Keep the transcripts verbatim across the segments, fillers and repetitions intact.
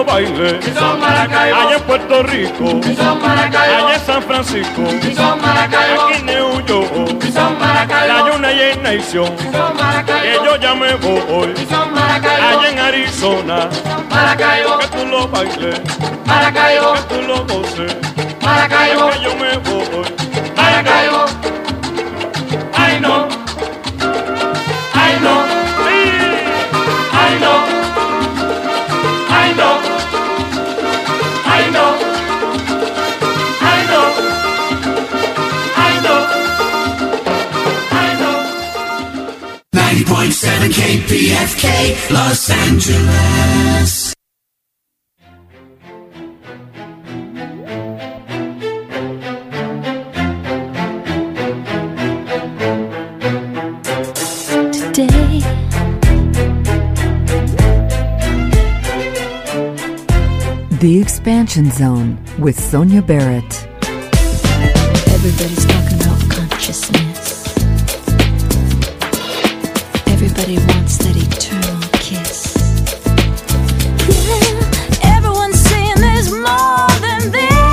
bailé. Y son Maracaibo. Allá en Puerto Rico. Y son Maracaibo. Allá en San Francisco. Y son Maracaibo. Aquí en New York. Y son Maracaibo. La United Nation. Y son Maracaibo. Que yo ya me voy. Y son Maracaibo. Allá en Arizona. Maracaibo. Que tú lo bailes. Maracaibo. Que tú lo goces. Maracaibo. Que yo me voy. Maracaibo. Ay no. Ay no. Ay no. Ay no. Ay no. Ay no. Ay no. Ay no. ninety point seven K P F K, Los Angeles. Today, The Expansion Zone with Sonia Barrett. everybody's talking about consciousness. Everybody wants that eternal kiss. Yeah, everyone's saying there's more than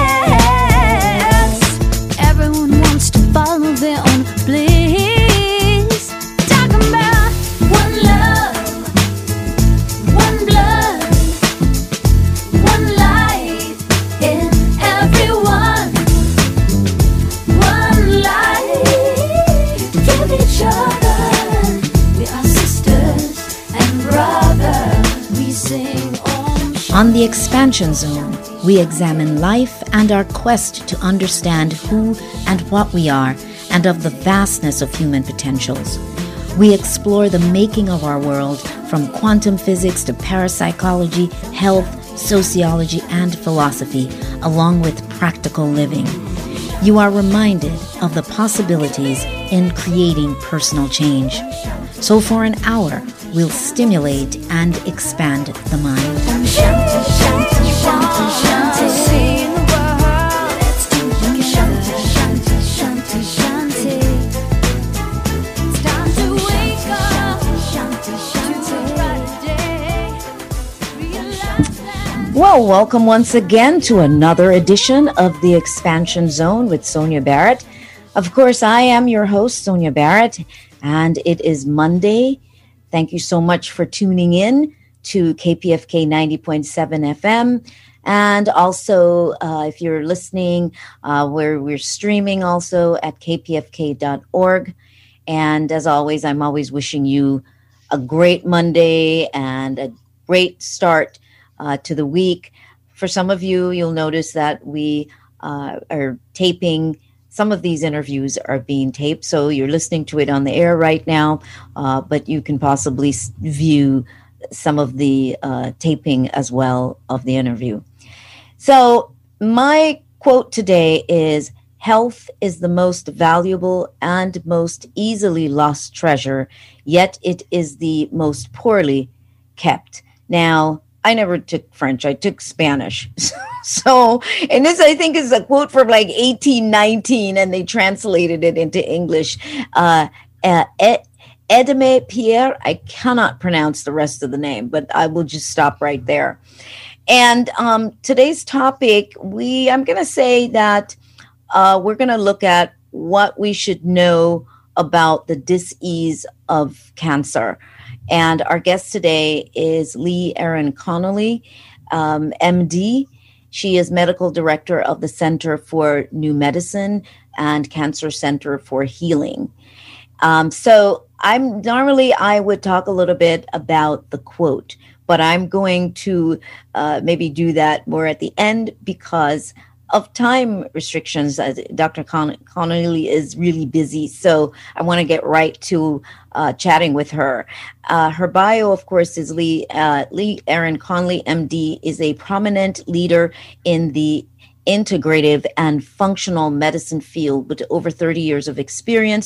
this. Everyone wants to follow their own bliss. Talking about one love, one blood, one light in everyone. One light, give each other. We are sisters and brothers. We sing Om Shanti. On The Expansion Zone, we examine life and our quest to understand who and what we are and of the vastness of human potentials. We explore the making of our world from quantum physics to parapsychology, health, sociology, and philosophy, along with practical living. You are reminded of the possibilities in creating personal change. So for an hour, we'll stimulate and expand the mind. Om Shanti, Shanti, Shanti, Shanti. See the world, let's do it together. Shanti, Shanti, Shanti. It's time to wake up. Shanti, Shanti, Shanti. Realize that. Well, welcome once again to another edition of The Expansion Zone with Sonia Barrett. Of course, I am your host, Sonia Barrett, and it is Monday. Thank you so much for tuning in to K P F K ninety point seven F M. And also, uh, if you're listening, uh, where we're streaming also at k p f k dot org. And as always, I'm always wishing you a great Monday and a great start uh, to the week. For some of you, you'll notice that we uh, are taping. Some of these interviews are being taped, so you're listening to it on the air right now, uh, but you can possibly s- view some of the uh, taping as well of the interview. So my quote today is, "Health is the most valuable and most easily lost treasure, yet it is the most poorly kept." Now, I never took French. I took Spanish. So, and this, I think, is a quote from like eighteen nineteen, and they translated it into English. Uh, uh, Ed- Edme Pierre, I cannot pronounce the rest of the name, but I will just stop right there. And um, today's topic, we I'm going to say that uh, we're going to look at what we should know about the dis-ease of cancer. And our guest today is Lee Erin Connolly, um, M D. She is medical director of the Center for New Medicine and Cancer Center for Healing. Um, so I'm normally I would talk a little bit about the quote, but I'm going to uh, maybe do that more at the end because of time restrictions. As Doctor Con- Connolly is really busy, so I want to get right to uh, chatting with her. Uh, her bio, of course, is Lee uh, Lee Erin Connolly, M D, is a prominent leader in the integrative and functional medicine field with over thirty years of experience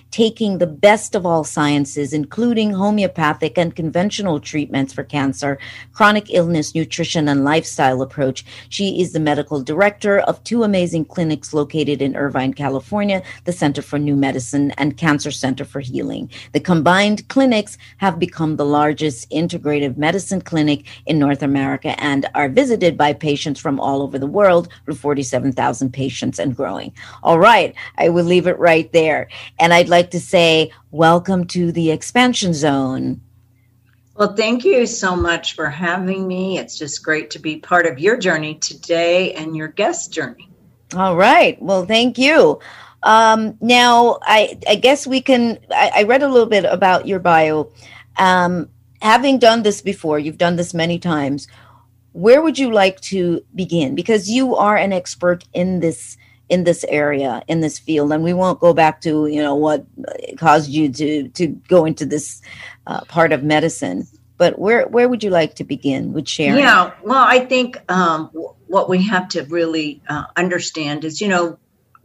taking the best of all sciences, including homeopathic and conventional treatments for cancer, chronic illness, nutrition, and lifestyle approach. She is the medical director of two amazing clinics located in Irvine, California, the Center for New Medicine and Cancer Center for Healing. The combined clinics have become the largest integrative medicine clinic in North America and are visited by patients from all over the world, with forty-seven thousand patients and growing. All right, I will leave it right there. And I'd like to say, welcome to the Expansion Zone. Well, thank you so much for having me. It's just great to be part of your journey today and your guest journey. All right. Well, thank you. Um, now, I, I guess we can, I, I read a little bit about your bio. Um, having done this before, you've done this many times, where would you like to begin? Because you are an expert in this in this area, in this field, and we won't go back to, you know, what caused you to to go into this uh, part of medicine. But where where would you like to begin with sharing? Yeah, well, I think um, w- what we have to really uh, understand is, you know,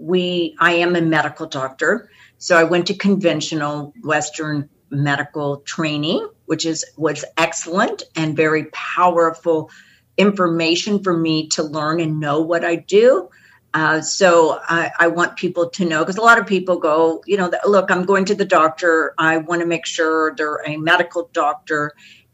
we I am a medical doctor, so I went to conventional Western medical training, which is was excellent and very powerful information for me to learn and know what I do. Uh, so I, I want people to know, because a lot of people go, you know, look, I'm going to the doctor. I want to make sure they're a medical doctor,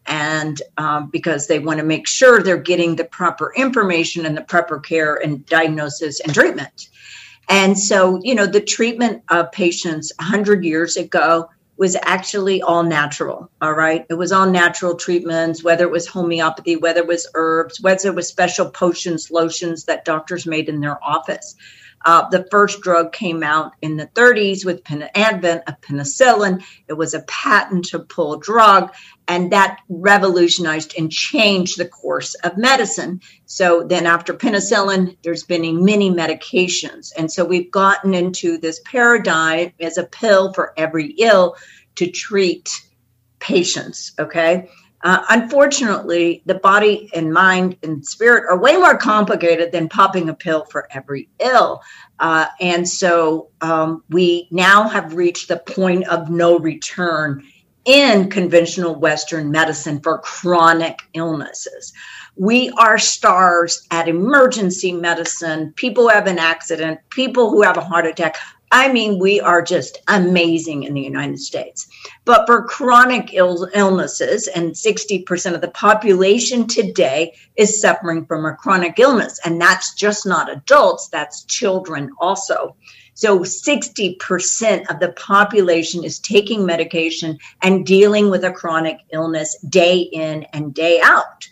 and um, because they want to make sure they're getting the proper information and the proper care and diagnosis and treatment. And so, you know, the treatment of patients one hundred years ago was actually all natural, all right? It was all natural treatments, whether it was homeopathy, whether it was herbs, whether it was special potions, lotions that doctors made in their office. Uh, the first drug came out in the thirties with pen- advent of penicillin. It was a patentable drug, and that revolutionized and changed the course of medicine. So then after penicillin, there's been many medications. And so we've gotten into this paradigm as a pill for every ill to treat patients, okay? Uh, unfortunately, the body and mind and spirit are way more complicated than popping a pill for every ill. Uh, and so um, we now have reached the point of no return in conventional Western medicine for chronic illnesses. We are stars at emergency medicine, people who have an accident, people who have a heart attack. I mean, we are just amazing in the United States. But for chronic Ill- illnesses, and sixty percent of the population today is suffering from a chronic illness. And that's just not adults, that's children also. So sixty percent of the population is taking medication and dealing with a chronic illness day in and day out.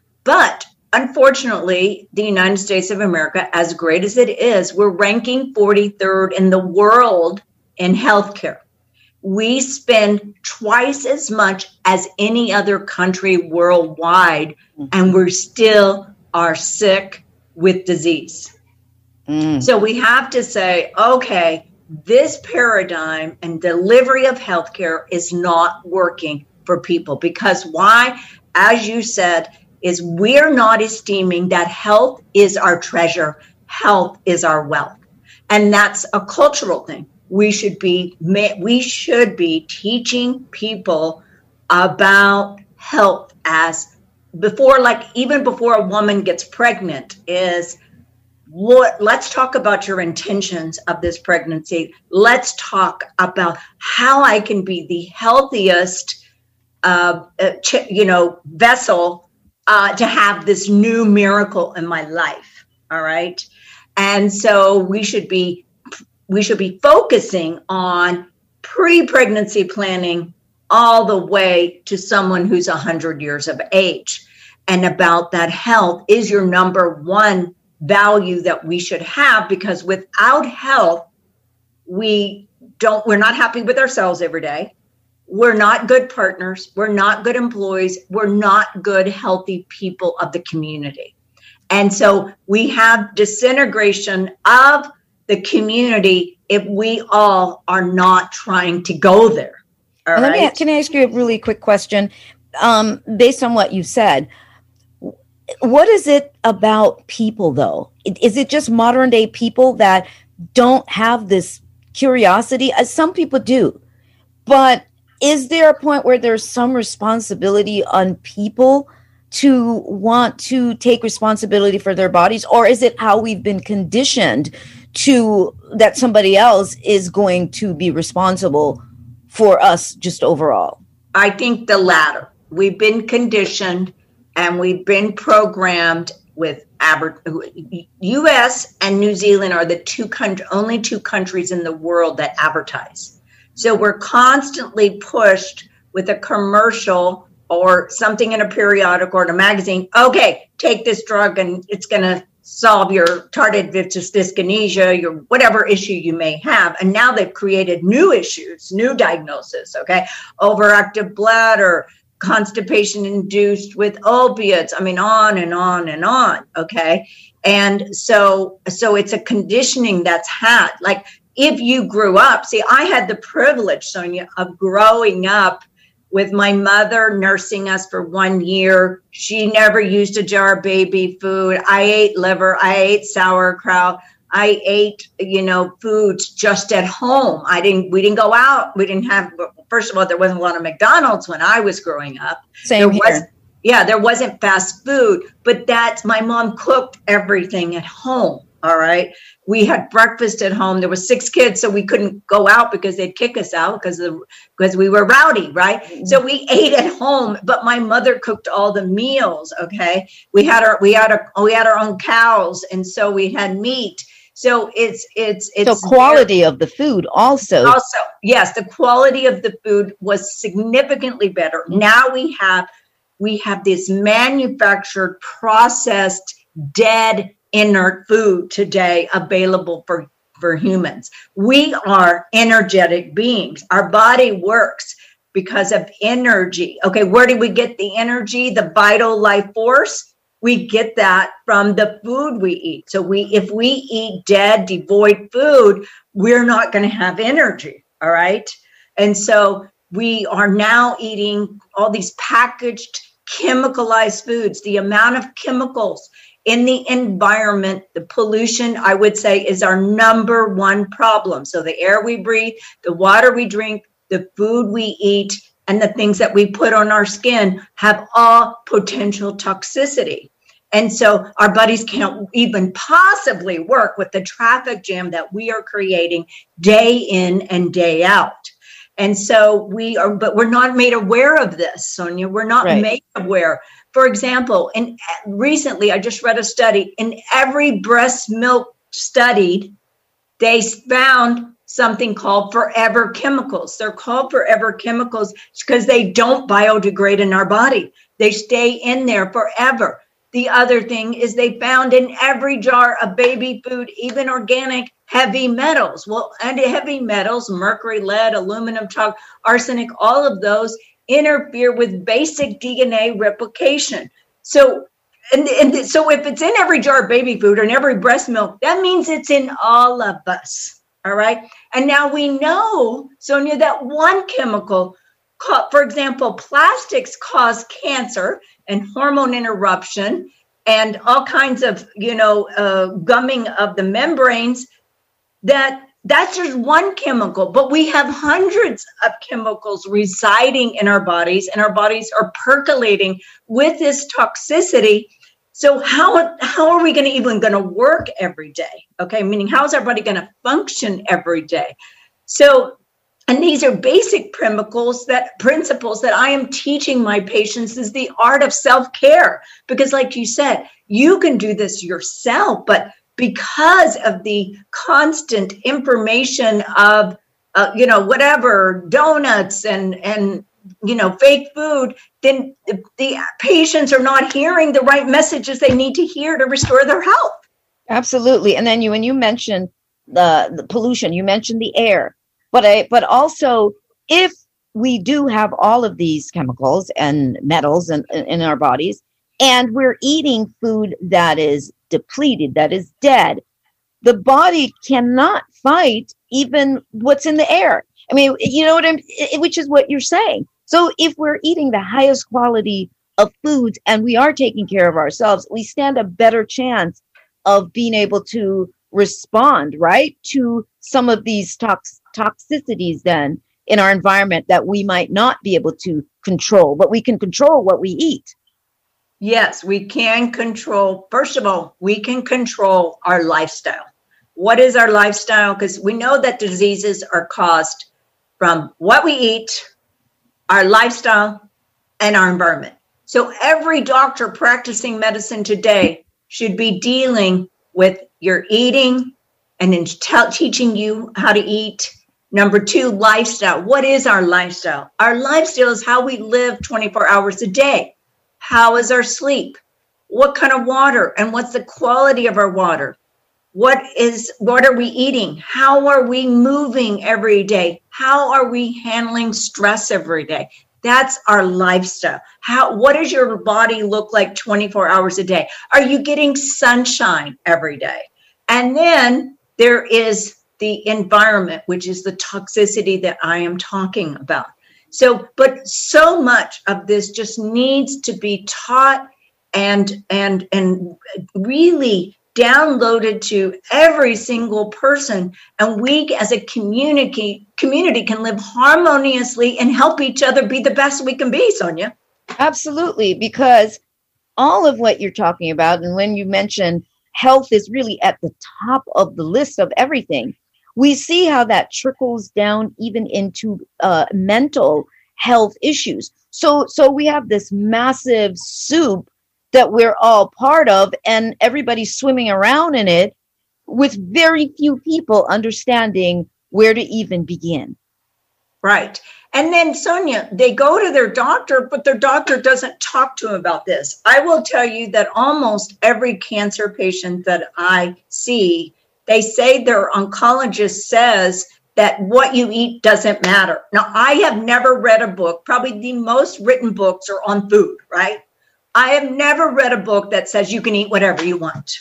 But unfortunately, the United States of America, as great as it is, we're ranking forty-third in the world in healthcare. We spend twice as much as any other country worldwide, and we still are sick with disease. Mm. So we have to say, okay, this paradigm and delivery of healthcare is not working for people. Because why? As you said, is we're not esteeming that health is our treasure, health is our wealth. And that's a cultural thing. We should be we should be teaching people about health as before, like even before a woman gets pregnant, is what let's talk about your intentions of this pregnancy. Let's talk about how I can be the healthiest uh, uh, ch- you know, vessel Uh, to have this new miracle in my life. All right. And so we should be, we should be focusing on pre-pregnancy planning all the way to someone who's a hundred years of age. And about that health is your number one value that we should have, because without health, we don't, we're not happy with ourselves every day. We're not good partners. We're not good employees. We're not good, healthy people of the community. And so we have disintegration of the community if we all are not trying to go there. All Let right? me, can I ask you a really quick question? Um, based on what you said, what is it about people, though? Is it just modern day people that don't have this curiosity, as some people do. But is there a point where there's some responsibility on people to want to take responsibility for their bodies? Or is it how we've been conditioned to that somebody else is going to be responsible for us just overall? I think the latter. We've been conditioned and we've been programmed with aber- U S and New Zealand are the two country, only two countries in the world that advertise. So we're constantly pushed with a commercial or something in a periodic or in a magazine. Okay, take this drug and it's going to solve your tardive dyskinesia, your whatever issue you may have. And now they've created new issues, new diagnosis, okay? Overactive bladder, constipation induced with opiates. I mean, on and on and on, okay? And so, so it's a conditioning that's had. Like if you grew up, see, I had the privilege, Sonia, of growing up with my mother nursing us for one year. She never used a jar of baby food. I ate liver. I ate sauerkraut. I ate, you know, foods just at home. I didn't, we didn't go out. We didn't have, first of all, there wasn't a lot of McDonald's when I was growing up. Same there here. Was, yeah, there wasn't fast food, but that's, my mom cooked everything at home. All right. We had breakfast at home. There were six kids, so we couldn't go out because they'd kick us out because of, because we were rowdy, right? Mm-hmm. So we ate at home, but my mother cooked all the meals. Okay. We had our, we had our, we had our own cows. And so we had meat. So it's, it's, it's so quality very, of the food also. Also, yes, the quality of the food was significantly better. Now we have, we have this manufactured, processed, dead, inert food today available for, for humans. We are energetic beings. Our body works because of energy. Okay, where do we get the energy, the vital life force? We get that from the food we eat. So we, if we eat dead, devoid food, we're not going to have energy, all right? And so we are now eating all these packaged, chemicalized foods. The amount of chemicals in the environment, the pollution, I would say, is our number one problem. So the air we breathe, the water we drink, the food we eat, and the things that we put on our skin have all potential toxicity. And so our bodies can't even possibly work with the traffic jam that we are creating day in and day out. And so we are, but we're not made aware of this, Sonia. We're not right. made aware. For example, and recently I just read a study. In every breast milk studied, they found something called forever chemicals. They're called forever chemicals because they don't biodegrade in our body. They stay in there forever. The other thing is they found in every jar of baby food, even organic, heavy metals. Well, and heavy metals, mercury, lead, aluminum, chalk, arsenic, all of those interfere with basic D N A replication. So, and, and so if it's in every jar of baby food or in every breast milk, that means it's in all of us. All right. And now we know, Sonia, that one chemical, for example, plastics cause cancer and hormone interruption and all kinds of, you know, uh, gumming of the membranes. That that's just one chemical, but we have hundreds of chemicals residing in our bodies, and our bodies are percolating with this toxicity. So how how are we going to even going to work every day? Okay, meaning how is our body going to function every day? So, and these are basic principles that principles that I am teaching my patients is the art of self-care. Because like you said, you can do this yourself, but because of the constant information of, uh, you know, whatever, donuts and, and, you know, fake food, then the, the patients are not hearing the right messages they need to hear to restore their health. Absolutely. And then you, when you mentioned the, the pollution, you mentioned the air, but I, but also if we do have all of these chemicals and metals in, in our bodies, and we're eating food that is depleted, that is dead, the body cannot fight even what's in the air. I mean, you know what I'm, which is what you're saying. So if we're eating the highest quality of foods and we are taking care of ourselves, we stand a better chance of being able to respond, right, to some of these tox- toxicities then in our environment that we might not be able to control, but we can control what we eat. Yes, we can control. First of all, we can control our lifestyle. What is our lifestyle? Because we know that diseases are caused from what we eat, our lifestyle, and our environment. So every doctor practicing medicine today should be dealing with your eating and in te- teaching you how to eat. Number two, lifestyle. What is our lifestyle? Our lifestyle is how we live twenty-four hours a day. How is our sleep? What kind of water? And what's the quality of our water? What is, what are we eating? How are we moving every day? How are we handling stress every day? That's our lifestyle. How, what does your body look like twenty-four hours a day? Are you getting sunshine every day? And then there is the environment, which is the toxicity that I am talking about. So, but so much of this just needs to be taught and, and, and really downloaded to every single person. And we as a community, community can live harmoniously and help each other be the best we can be, Sonia. Absolutely, because all of what you're talking about, and when you mention health is really at the top of the list of everything, we see how that trickles down even into uh, mental health issues. So, so we have this massive soup that we're all part of, and everybody's swimming around in it with very few people understanding where to even begin. Right. And then, Sonia, they go to their doctor, but their doctor doesn't talk to them about this. I will tell you that almost every cancer patient that I see, they say their oncologist says that what you eat doesn't matter. Now, I have never read a book. Probably the most written books are on food, right? I have never read a book that says you can eat whatever you want.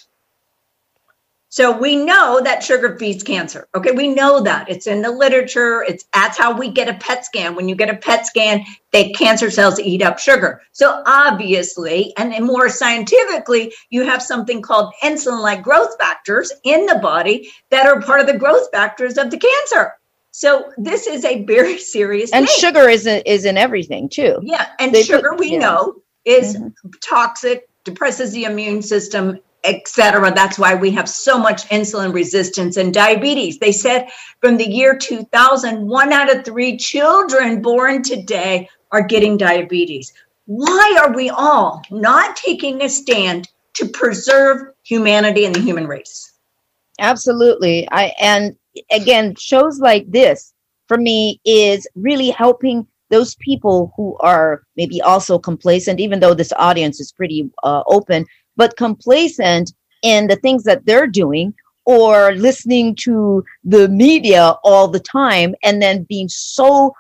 So we know that sugar feeds cancer. Okay, we know that. It's in the literature. It's that's how we get a P E T scan. When you get a P E T scan, the cancer cells eat up sugar. So obviously, and then more scientifically, you have something called insulin-like growth factors in the body that are part of the growth factors of the cancer. So this is a very serious and thing. Sugar is in, is in everything too. Yeah, and They sugar put- we yeah. know is Mhm. toxic, depresses the immune system, et cetera. That's why we have so much insulin resistance and diabetes. They said from the year two thousand, one out of three children born today are getting diabetes. Why are we all not taking a stand to preserve humanity and the human race? Absolutely. I and again, shows like this for me is really helping those people who are maybe also complacent, even though this audience is pretty uh, open, but complacent in the things that they're doing or listening to the media all the time and then being so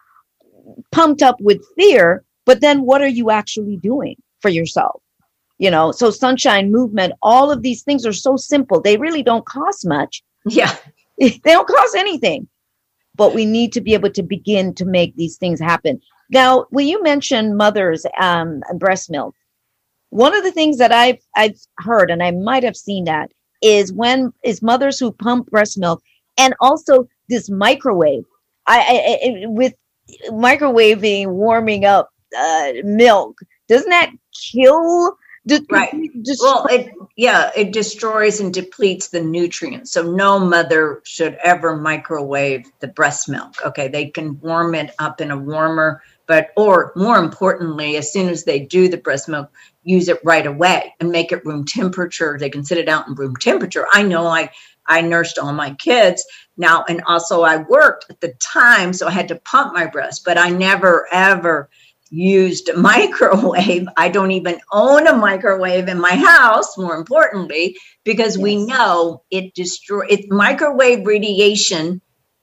pumped up with fear. But then what are you actually doing for yourself? You know, so Sunshine Movement, all of these things are so simple. They really don't cost much. Yeah. They don't cost anything. But we need to be able to begin to make these things happen. Now, when you mentioned mothers um, and breast milk, one of the things that I've I've heard, and I might have seen that, is when is mothers who pump breast milk, and also this microwave. I, I, I with microwaving, warming up uh, milk, doesn't that kill? De- Right. de- Well, it, yeah, it destroys and depletes the nutrients. So no mother should ever microwave the breast milk. Okay, they can warm it up in a warmer, but, or more importantly, as soon as they do the breast milk, use it right away and make it room temperature. They can sit it out in room temperature. I know I, I nursed all my kids now, and also I worked at the time, so I had to pump my breast, but I never, ever used a microwave. I don't even own a microwave in my house, more importantly, because we know it destroy it. Microwave radiation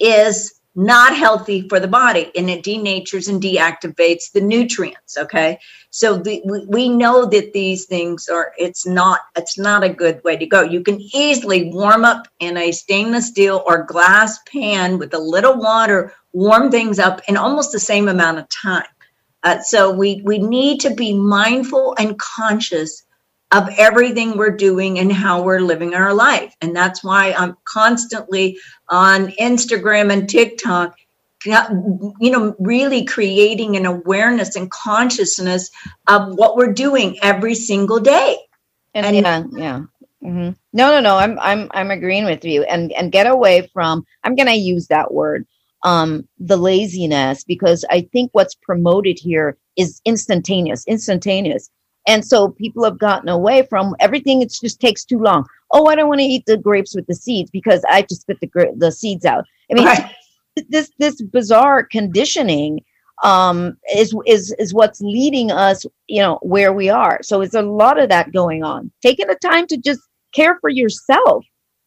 is not healthy for the body, and it denatures and deactivates the nutrients. Okay. So the, we, we know that these things are, it's not, it's not a good way to go. You can easily warm up in a stainless steel or glass pan with a little water, warm things up in almost the same amount of time. Uh, so we, we need to be mindful and conscious of everything we're doing and how we're living our life. And that's why I'm constantly on Instagram and TikTok, you know, really creating an awareness and consciousness of what we're doing every single day. And, And- yeah, yeah. hmm No, no, no. I'm, I'm, I'm agreeing with you. And, and get away from. I'm going to use that word, um, the laziness, because I think what's promoted here is instantaneous, instantaneous. And so people have gotten away from everything. It just takes too long. Oh, I don't want to eat the grapes with the seeds because I just spit the gra- the seeds out. I mean, Right. this this bizarre conditioning um, is is is what's leading us, you know, where we are. So it's a lot of that going on. Taking the time to just care for yourself.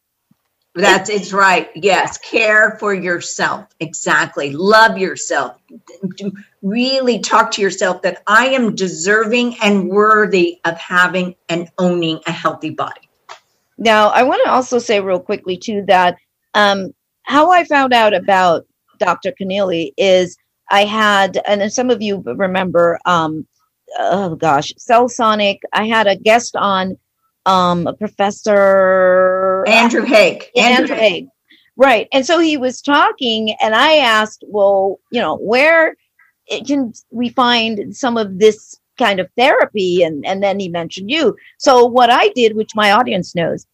That's it's right. Yes. Care for yourself. Exactly. Love yourself. Really talk to yourself that I am deserving and worthy of having and owning a healthy body. Now, I want to also say real quickly too that um, how I found out about Doctor Keneally is I had, and some of you remember, um, oh gosh, Cell Sonic. I had a guest on, um, a professor Andrew Haig. Andrew Haig. Right. And so he was talking and I asked, well, you know, where it can we find some of this kind of therapy? And, and then he mentioned you. So what I did, which my audience knows,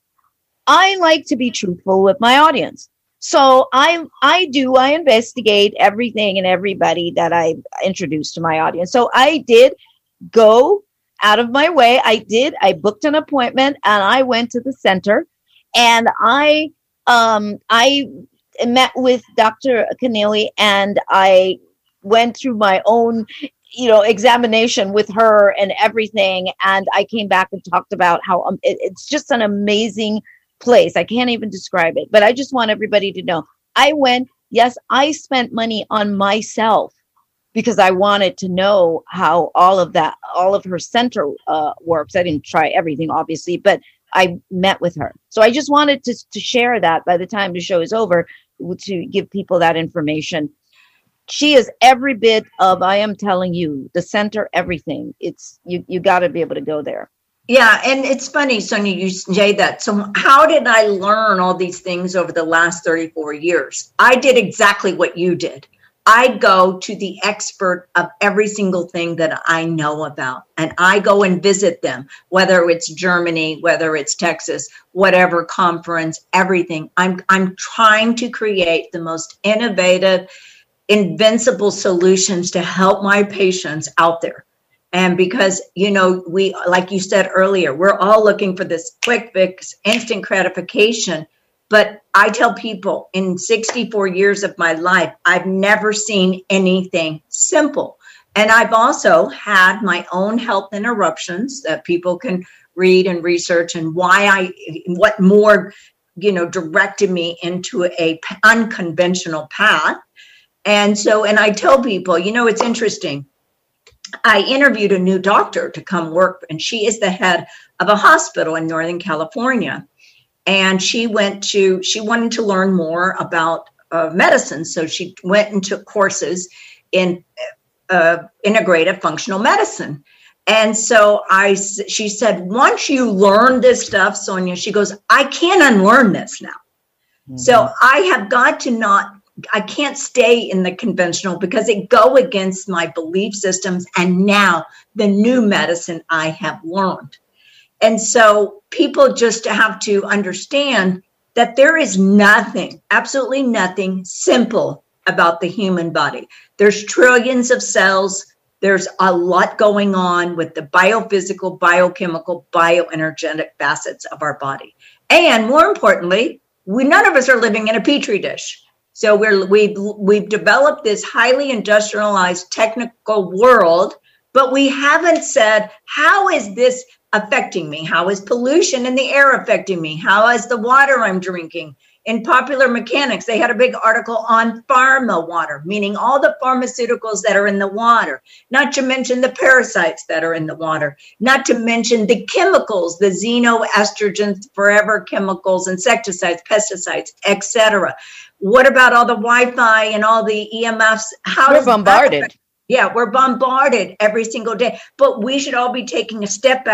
I like to be truthful with my audience. So I, I do, I investigate everything and everybody that I introduce to my audience. So I did go out of my way. I did, I booked an appointment and I went to the center and I, um, I met with Doctor Keneally and I went through my own, you know, examination with her and everything. And I came back and talked about how um, it, it's just an amazing place. I can't even describe it, but I just want everybody to know I went, yes, I spent money on myself because I wanted to know how all of that, all of her center uh, works. I didn't try everything, obviously, but I met with her. So I just wanted to, to share that by the time the show is over, to give people that information. She is every bit of, I am telling you, the center, everything. It's, you, you got to be able to go there. Yeah, and it's funny, Sonia, you say that. So how did I learn all these things over the last thirty-four years? I did exactly what you did. I go to the expert of every single thing that I know about, and I go and visit them, whether it's Germany, whether it's Texas, whatever conference, everything. I'm I'm trying to create the most innovative, invincible solutions to help my patients out there. And because, you know, we, like you said earlier, we're all looking for this quick fix, instant gratification. But I tell people in sixty-four years of my life, I've never seen anything simple. And I've also had my own health interruptions that people can read and research, and why I, what more, you know, directed me into a unconventional path. And so, and I tell people, you know, it's interesting. I interviewed a new doctor to come work, and she is the head of a hospital in Northern California. And she went to, she wanted to learn more about uh, medicine. So she went and took courses in uh, integrative functional medicine. And so I, she said, once you learn this stuff, Sonia, she goes, I can't unlearn this now. Mm-hmm. So I have got to not, I can't stay in the conventional because it go against my belief systems and now the new medicine I have learned. And so people just have to understand that there is nothing, absolutely nothing simple about the human body. There's trillions of cells. There's a lot going on with the biophysical, biochemical, bioenergetic facets of our body. And more importantly, we none of us are living in a petri dish. So we're, we've, we've developed this highly industrialized technical world, but we haven't said, how is this affecting me? How is pollution in the air affecting me? How is the water I'm drinking? In Popular Mechanics, they had a big article on pharma water, meaning all the pharmaceuticals that are in the water, not to mention the parasites that are in the water, not to mention the chemicals, the xenoestrogens, forever chemicals, insecticides, pesticides, et cetera. What about all the Wi-Fi and all the E M Fs? How We're bombarded. Yeah, we're bombarded every single day, but we should all be taking a step back.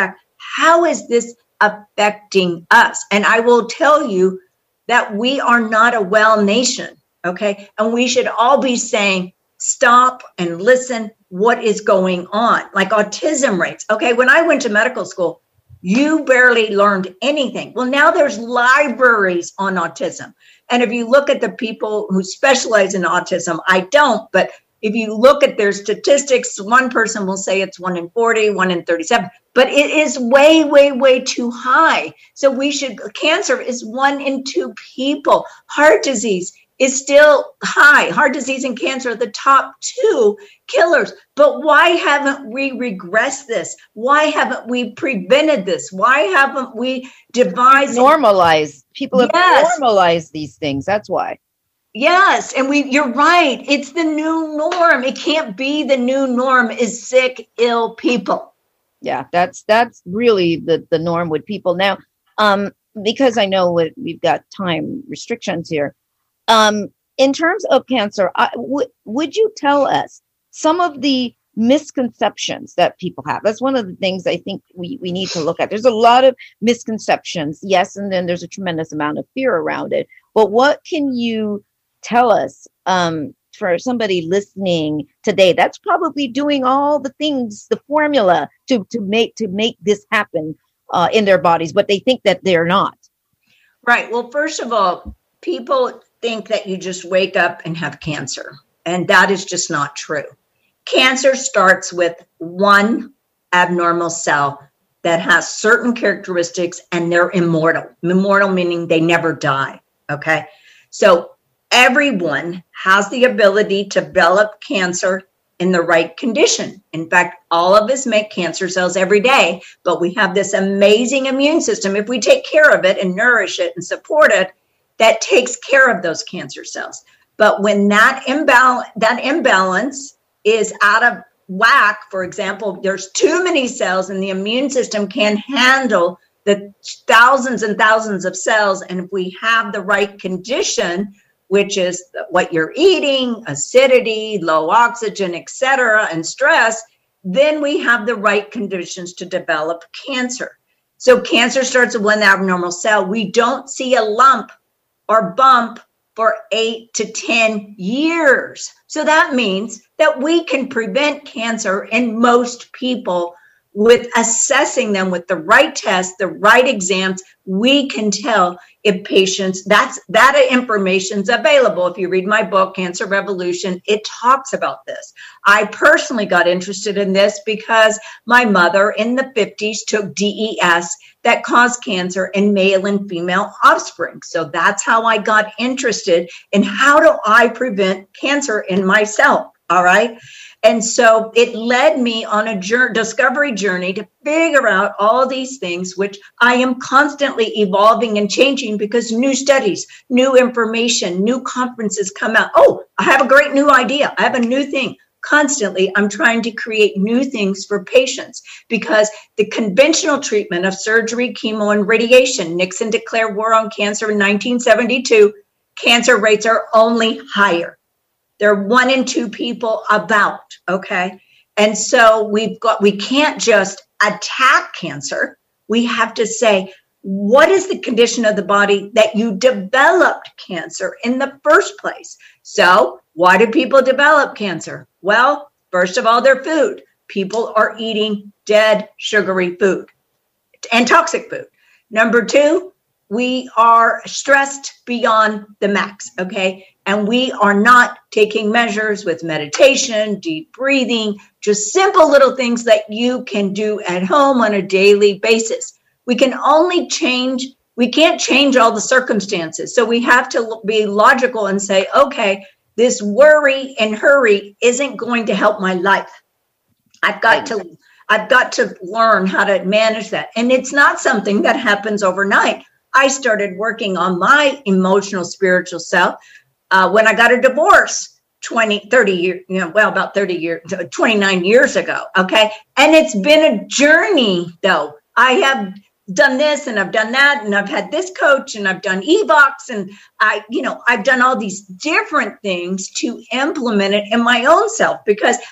how is this affecting us? And I will tell you that we are not a well nation, okay? And we should all be saying, stop and listen, what is going on? Like autism rates, okay? When I went to medical school, you barely learned anything. Well, now there's libraries on autism. And if you look at the people who specialize in autism, I don't, but if you look at their statistics, one person will say it's one in forty, one in thirty-seven, but it is way, way, way too high. So we should, cancer is one in two people. Heart disease is still high. Heart disease and cancer are the top two killers. But why haven't we regressed this? Why haven't we prevented this? Why haven't we devised? Normalized. People have Yes. normalized these things. That's why. Yes, and we you're right. It's the new norm. It can't be the new norm is sick, ill people. Yeah, that's that's really the, the norm with people now. Um, because I know what, we've got time restrictions here. Um, in terms of cancer, I, w- would you tell us some of the misconceptions that people have? That's one of the things I think we, we need to look at. There's a lot of misconceptions, yes, and then there's a tremendous amount of fear around it. But what can you tell us um, for somebody listening today that's probably doing all the things, the formula to to make to make this happen uh, in their bodies, but they think that they're not? Right. Well, first of all, people think that you just wake up and have cancer, and that is just not true. Cancer starts with one abnormal cell that has certain characteristics, and they're immortal. Immortal meaning they never die. Okay. So everyone has the ability to develop cancer in the right condition. In fact, all of us make cancer cells every day, but we have this amazing immune system. If we take care of it and nourish it and support it, that takes care of those cancer cells. But when that imbalance, that imbalance is out of whack, for example, there's too many cells and the immune system can't handle the thousands and thousands of cells. And if we have the right condition, which is what you're eating, acidity, low oxygen, et cetera, and stress, then we have the right conditions to develop cancer. So cancer starts with one abnormal cell. We don't see a lump or bump for eight to ten years. So that means that we can prevent cancer in most people with assessing them with the right tests, the right exams. We can tell if patients, that's that information's available. If you read my book, Cancer Revolution, it talks about this. I personally got interested in this because my mother in the fifties took D E S that caused cancer in male and female offspring. So that's how I got interested in how do I prevent cancer in myself. All right. And so it led me on a journey, discovery journey to figure out all these things, which I am constantly evolving and changing because new studies, new information, new conferences come out. Oh, I have a great new idea. I have a new thing. Constantly, I'm trying to create new things for patients because the conventional treatment of surgery, chemo, and radiation, Nixon declared war on cancer in nineteen seventy-two, cancer rates are only higher. They're one in two people about, okay? And so we've got, we can't just attack cancer. We have to say, what is the condition of the body that you developed cancer in the first place? So why do people develop cancer? Well, first of all, their food. People are eating dead, sugary food and toxic food. Number two, we are stressed beyond the max, okay? And we are not taking measures with meditation, deep breathing, just simple little things that you can do at home on a daily basis. We can only change, we can't change all the circumstances. So we have to be logical and say, okay, this worry and hurry isn't going to help my life. I've got to, I've got to learn how to manage that. And it's not something that happens overnight. I started working on my emotional, spiritual self uh, when I got a divorce twenty, thirty years, you know, well, about thirty years, twenty-nine years ago. Okay. And it's been a journey though. I have done this and I've done that and I've had this coach and I've done E VOX and I, you know, I've done all these different things to implement it in my own self because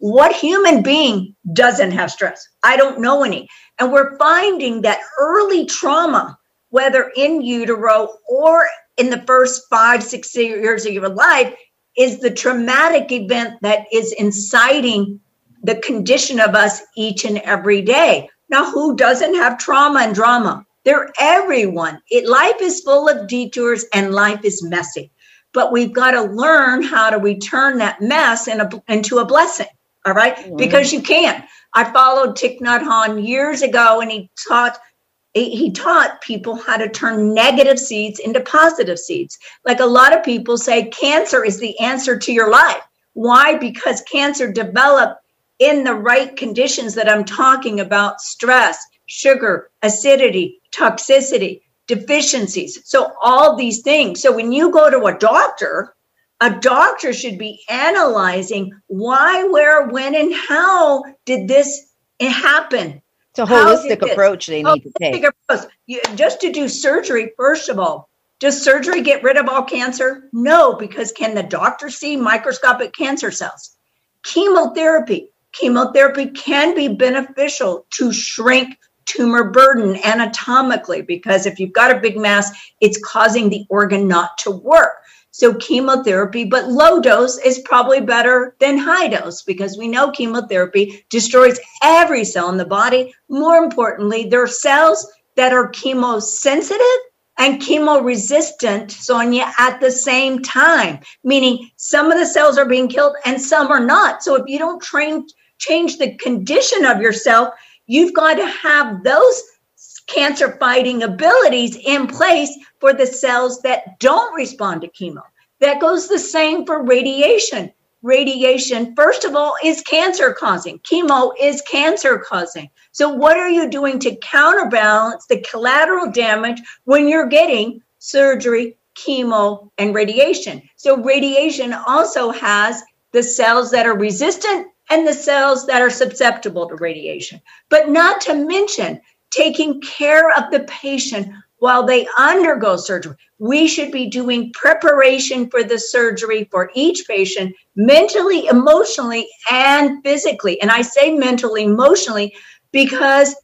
What human being doesn't have stress? I don't know any. And we're finding that early trauma, whether in utero or in the first five, six years of your life, is the traumatic event that is inciting the condition of us each and every day. Now, who doesn't have trauma and drama? They're everyone. It, life is full of detours and life is messy. But we've got to learn how to return that mess in a, into a blessing, all right? Mm-hmm. Because you can. I followed Thich Nhat Hanh years ago, and he taught he taught people how to turn negative seeds into positive seeds. Like a lot of people say, cancer is the answer to your life. Why? Because cancer developed in the right conditions that I'm talking about: stress, sugar, acidity, toxicity, deficiencies. So all these things. So when you go to a doctor, a doctor should be analyzing why, where, when, and how did this happen? It's a holistic approach they need to take. You, just to do surgery, first of all, does surgery get rid of all cancer? No, because can the doctor see microscopic cancer cells? Chemotherapy. Chemotherapy can be beneficial to shrink tumor burden anatomically, because if you've got a big mass, it's causing the organ not to work. So chemotherapy, but low dose is probably better than high dose, because we know chemotherapy destroys every cell in the body. More importantly, there are cells that are chemosensitive and chemoresistant, Sonia, at the same time, meaning some of the cells are being killed and some are not. So if you don't train, change the condition of your cell, you've got to have those cancer fighting abilities in place for the cells that don't respond to chemo. That goes the same for radiation. Radiation, first of all, is cancer causing. Chemo is cancer causing. So what are you doing to counterbalance the collateral damage when you're getting surgery, chemo, and radiation? So radiation also has the cells that are resistant and the cells that are susceptible to radiation. But not to mention taking care of the patient while they undergo surgery. We should be doing preparation for the surgery for each patient, mentally, emotionally, and physically. And I say mentally, emotionally, because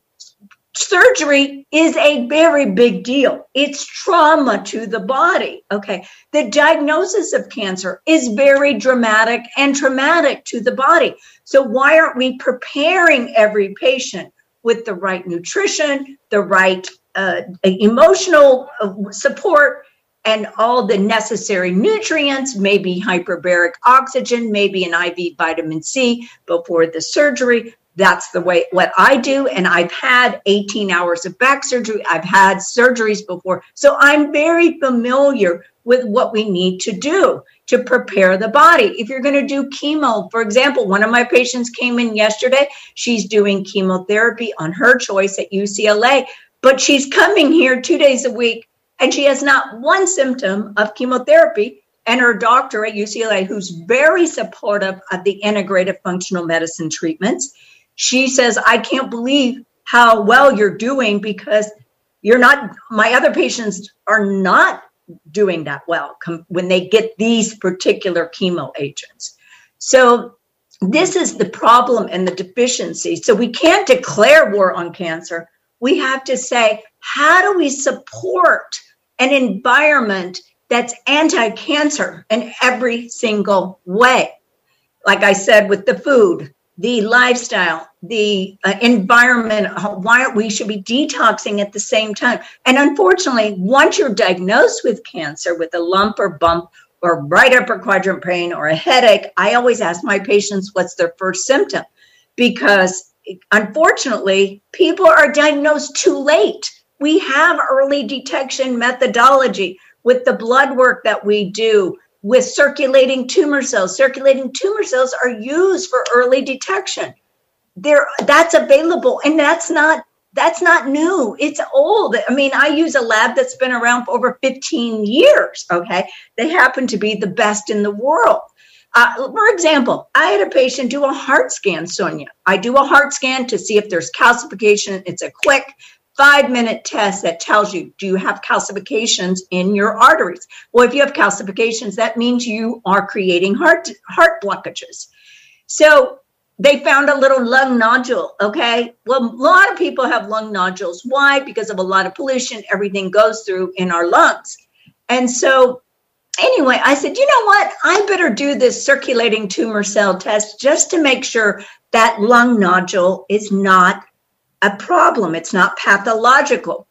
surgery is a very big deal. It's trauma to the body. Okay. The diagnosis of cancer is very dramatic and traumatic to the body. So why aren't we preparing every patient with the right nutrition, the right uh, emotional support, and all the necessary nutrients, maybe hyperbaric oxygen, maybe an I V vitamin C before the surgery? That's the way what I do. And I've had eighteen hours of back surgery. I've had surgeries before. So I'm very familiar with what we need to do to prepare the body. If you're going to do chemo, for example, one of my patients came in yesterday. She's doing chemotherapy on her choice at U C L A, but she's coming here two days a week and she has not one symptom of chemotherapy. And her doctor at U C L A, who's very supportive of the integrative functional medicine treatments, she says, I can't believe how well you're doing, because you're not, my other patients are not doing that well com- when they get these particular chemo agents. So this is the problem and the deficiency. So we can't declare war on cancer. We have to say, how do we support an environment that's anti-cancer in every single way? Like I said, with the food, the lifestyle, the uh, environment, why we should be detoxing at the same time. And unfortunately, once you're diagnosed with cancer, with a lump or bump or right upper quadrant pain or a headache, I always ask my patients what's their first symptom, because unfortunately, people are diagnosed too late. We have early detection methodology with the blood work that we do, with circulating tumor cells. Circulating tumor cells are used for early detection. There, that's available, and that's not that's not new. It's old. I mean, I use a lab that's been around for over fifteen years. Okay, they happen to be the best in the world. Uh, for example, I had a patient do a heart scan, Sonia. I do a heart scan to see if there's calcification. It's a quick five-minute test that tells you, do you have calcifications in your arteries? Well, if you have calcifications, that means you are creating heart heart blockages. So they found a little lung nodule. Okay. Well, a lot of people have lung nodules. Why? Because of a lot of pollution, everything goes through in our lungs. And so anyway, I said, you know what? I better do this circulating tumor cell test just to make sure that lung nodule is not a problem. It's not pathological.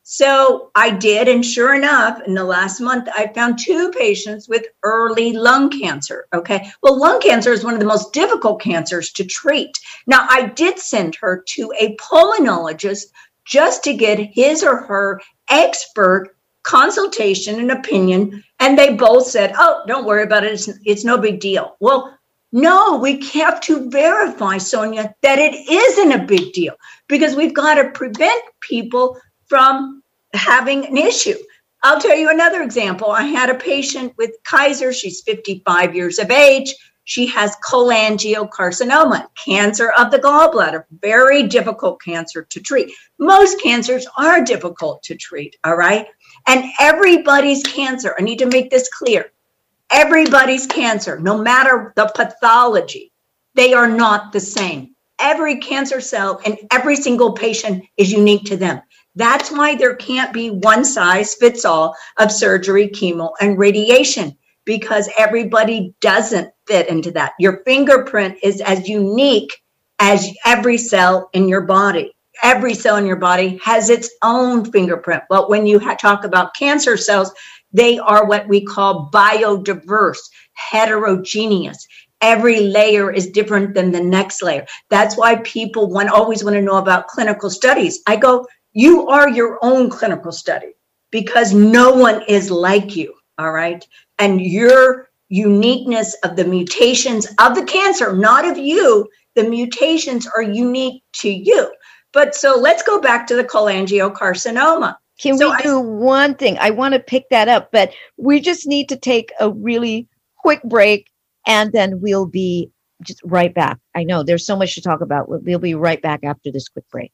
So I did, and sure enough, in the last month, I found two patients with early lung cancer, okay? Well, lung cancer is one of the most difficult cancers to treat. Now, I did send her to a pulmonologist just to get his or her expert consultation and opinion, and they both said, oh, don't worry about it, it's, it's no big deal. Well, no, we have to verify, Sonia, that it isn't a big deal, because we've got to prevent people from having an issue. I'll tell you another example. I had a patient with Kaiser. She's fifty-five years of age. She has cholangiocarcinoma, cancer of the gallbladder, very difficult cancer to treat. Most cancers are difficult to treat, all right? And everybody's cancer, I need to make this clear, everybody's cancer, no matter the pathology, they are not the same. Every cancer cell in every single patient is unique to them. That's why there can't be one size fits all of surgery, chemo, and radiation, because everybody doesn't fit into that. Your fingerprint is as unique as every cell in your body. Every cell in your body has its own fingerprint. But when you ha- talk about cancer cells, they are what we call biodiverse, heterogeneous. Every layer is different than the next layer. That's why people want, always want to know about clinical studies. I go, you are your own clinical study, because no one is like you, all right? And your uniqueness of the mutations of the cancer, not of you, the mutations are unique to you. But so let's go back to the cholangiocarcinoma. Can so we I, do one thing? I want to pick that up, but we just need to take a really quick break, and then we'll be just right back. I know there's so much to talk about. We'll, we'll be right back after this quick break.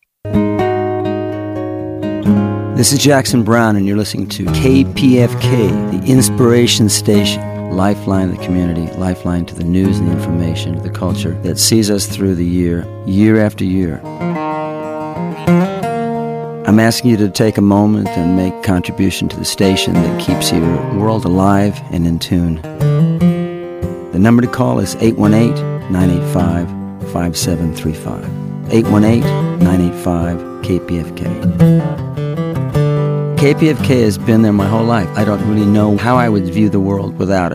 This is Jackson Brown, and you're listening to K P F K, the Inspiration Station, lifeline to the community, lifeline to the news and the information, to the culture that sees us through the year, year after year. I'm asking you to take a moment and make a contribution to the station that keeps your world alive and in tune. The number to call is eight one eight, nine eight five, five seven three five. eight one eight, nine eight five, K P F K. K P F K has been there my whole life. I don't really know how I would view the world without it.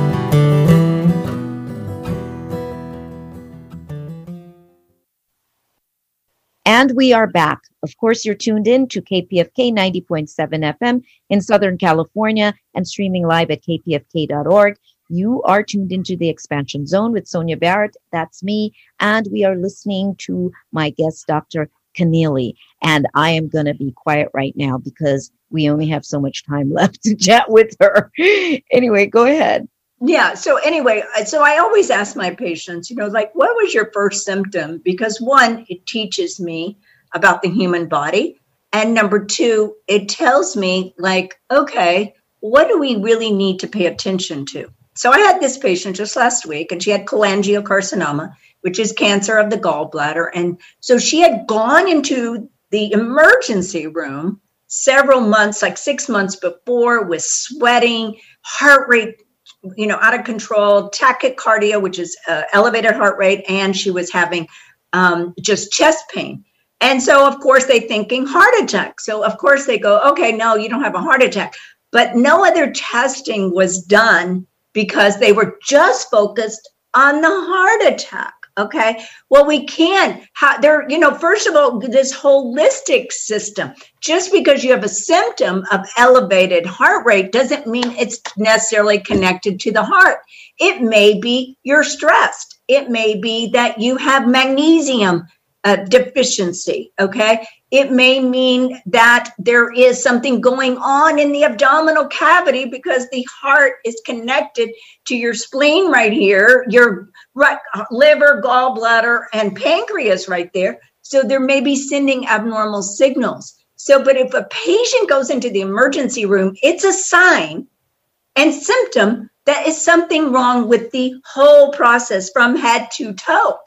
And we are back. Of course, you're tuned in to K P F K ninety point seven F M in Southern California and streaming live at k p f k dot org. You are tuned into the Expansion Zone with Sonia Barrett. That's me. And we are listening to my guest, Doctor Keneally. And I am going to be quiet right now because we only have so much time left to chat with her. Anyway, go ahead. Yeah. So anyway, so I always ask my patients, you know, like, what was your first symptom? Because one, it teaches me about the human body. And number two, it tells me like, okay, what do we really need to pay attention to? So I had this patient just last week, and she had cholangiocarcinoma, which is cancer of the gallbladder. And so she had gone into the emergency room several months, like six months before, with sweating, heart rate, you know, out of control, tachycardia, which is uh, elevated heart rate, and she was having um, just chest pain. And so, of course, they thinking heart attack. So, of course, they go, okay, no, you don't have a heart attack. But no other testing was done because they were just focused on the heart attack. Okay. Well, we can't have there, you know, first of all, this holistic system, just because you have a symptom of elevated heart rate doesn't mean it's necessarily connected to the heart. It may be you're stressed. It may be that you have magnesium uh, deficiency. Okay. It may mean that there is something going on in the abdominal cavity because the heart is connected to your spleen right here, your right, liver, gallbladder, and pancreas right there. So there may be sending abnormal signals. So, but if a patient goes into the emergency room, it's a sign and symptom that is something wrong with the whole process from head to toe.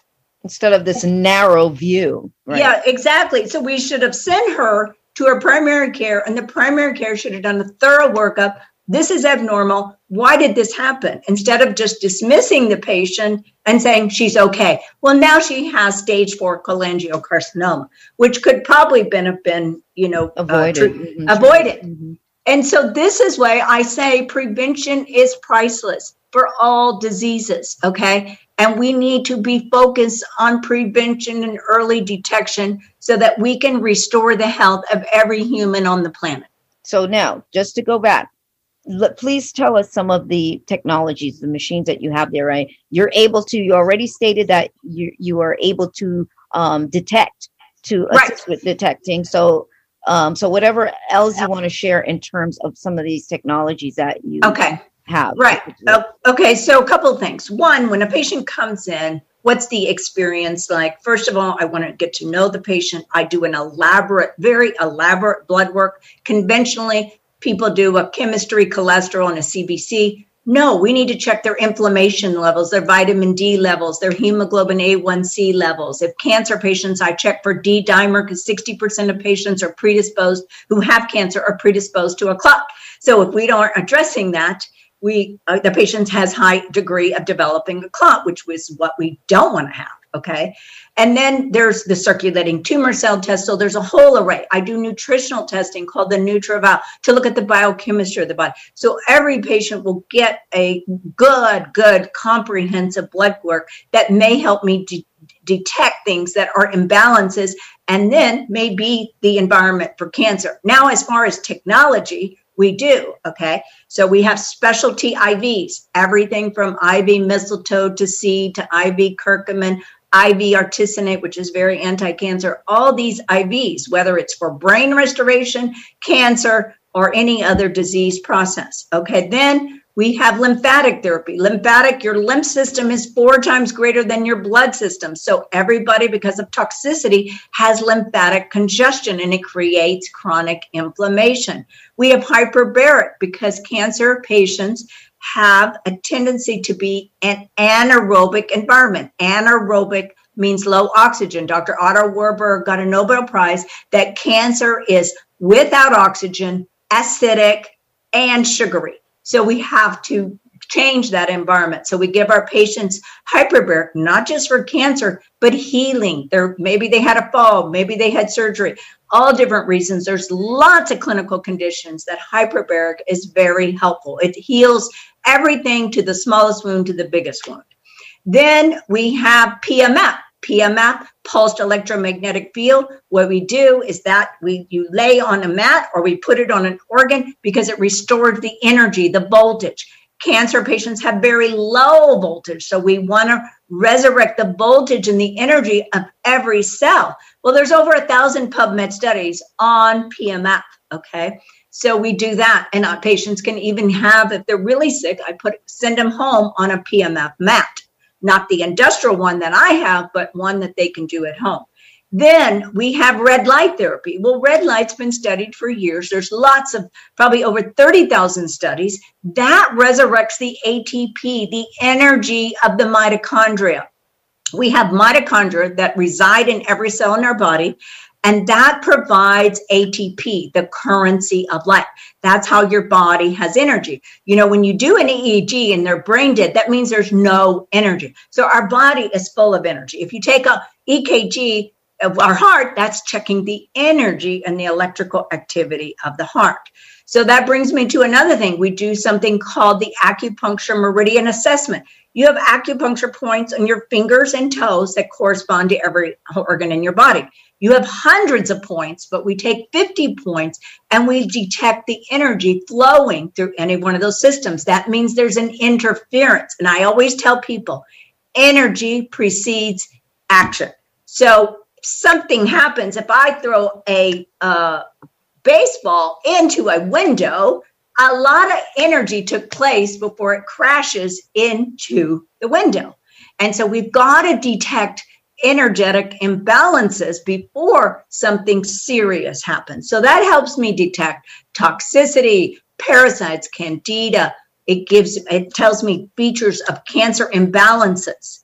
Instead of this narrow view. Right? Yeah, exactly. So we should have sent her to her primary care, and the primary care should have done a thorough workup. This is abnormal. Why did this happen? Instead of just dismissing the patient and saying she's okay. Well, now she has stage four cholangiocarcinoma, which could probably been have been, you know, avoided. Uh, tr- mm-hmm. avoided. Mm-hmm. And so this is why I say prevention is priceless for all diseases. Okay. And we need to be focused on prevention and early detection so that we can restore the health of every human on the planet. So now, just to go back, l- please tell us some of the technologies, the machines that you have there, right? You're able to, you already stated that you, you are able to um, detect, to assist Right. with detecting. So, um, so whatever else you want to share in terms of some of these technologies that you Okay. have. Right. Oh, okay. So a couple of things. One, when a patient comes in, what's the experience like? First of all, I want to get to know the patient. I do an elaborate, very elaborate blood work. Conventionally, people do a chemistry, cholesterol, and a C B C. No, we need to check their inflammation levels, their vitamin D levels, their hemoglobin A one C levels. If cancer patients, I check for D dimer because sixty percent of patients are predisposed who have cancer are predisposed to a clot. So if we aren't addressing that, we uh, the patient has high degree of developing a clot, which was what we don't want to have. Okay. And then there's the circulating tumor cell test. So there's a whole array. I do nutritional testing called the NutriVal to look at the biochemistry of the body. So every patient will get a good, good comprehensive blood work that may help me de- detect things that are imbalances and then may be the environment for cancer. Now, as far as technology, we do, okay? So we have specialty I Vs, everything from I V mistletoe to seed to I V curcumin, I V artesunate, which is very anti-cancer, all these I Vs, whether it's for brain restoration, cancer, or any other disease process, okay? Then we have lymphatic therapy. Lymphatic, your lymph system is four times greater than your blood system. So everybody, because of toxicity, has lymphatic congestion and it creates chronic inflammation. We have hyperbaric because cancer patients have a tendency to be an anaerobic environment. Anaerobic means low oxygen. Doctor Otto Warburg got a Nobel Prize that cancer is without oxygen, acidic, and sugary. So we have to change that environment. So we give our patients hyperbaric, not just for cancer, but healing. They're, maybe they had a fall, maybe they had surgery, all different reasons. There's lots of clinical conditions that hyperbaric is very helpful. It heals everything to the smallest wound to the biggest wound. Then we have P M F. P M F, pulsed electromagnetic field. What we do is that we you lay on a mat or we put it on an organ because it restores the energy, the voltage. Cancer patients have very low voltage, so we want to resurrect the voltage and the energy of every cell. Well, there's over a thousand PubMed studies on P M F, okay? So we do that, and our patients can even have, if they're really sick, I put send them home on a P M F mat. Not the industrial one that I have, but one that they can do at home. Then we have red light therapy. Well, red light's been studied for years. There's lots of, probably over thirty thousand studies. That resurrects the A T P, the energy of the mitochondria. We have mitochondria that reside in every cell in our body, and that provides A T P, the currency of life. That's how your body has energy. You know, when you do an E E G and they're brain dead, that means there's no energy. So our body is full of energy. If you take a E K G of our heart, that's checking the energy and the electrical activity of the heart. So that brings me to another thing. We do something called the acupuncture meridian assessment. You have acupuncture points on your fingers and toes that correspond to every organ in your body. You have hundreds of points, but we take fifty points and we detect the energy flowing through any one of those systems. That means there's an interference. And I always tell people, energy precedes action. So if something happens, if I throw a uh, baseball into a window, a lot of energy took place before it crashes into the window. And so we've got to detect energetic imbalances before something serious happens. So that helps me detect toxicity, parasites, candida. It gives, it tells me features of cancer imbalances.